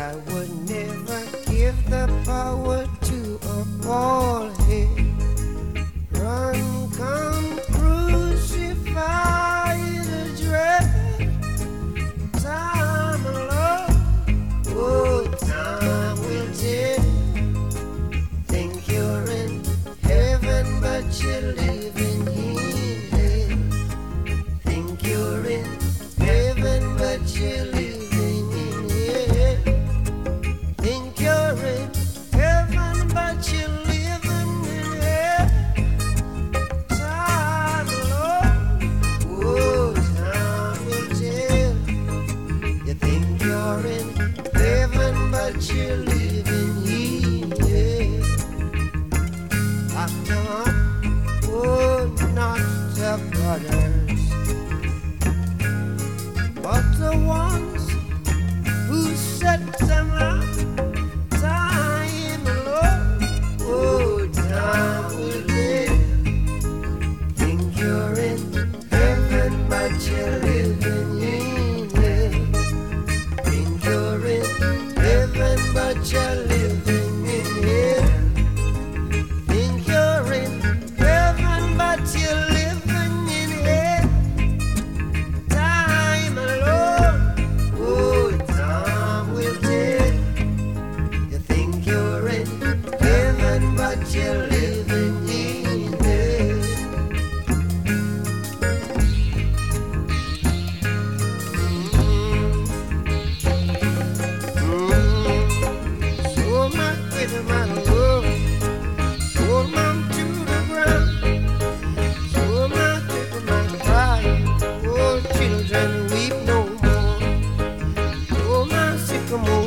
I would never give the power to a bald head. Run, come, crucify the dread. Time alone, oh, time will tell. Think you're in heaven, but you're living in hell. Think you're in heaven, but you're living in hell. Think you're in heaven, but you're living in hell. Time alone, oh, time will tell. You think you're in heaven, but you're living in hell. Oh, not the brothers, but the ones who set them up. Time alone, oh, time will tell. Think you're in heaven, but you're living in hell. Think you're in heaven, but you're living in hell. Think you're in heaven, but you're living in hell. Time alone, oh, time will tell. You think you're in heaven, but you're living in hell. So my baby, my love, hold mom to the ground. So my baby, my cry, oh children weep no more. Oh my sycamore.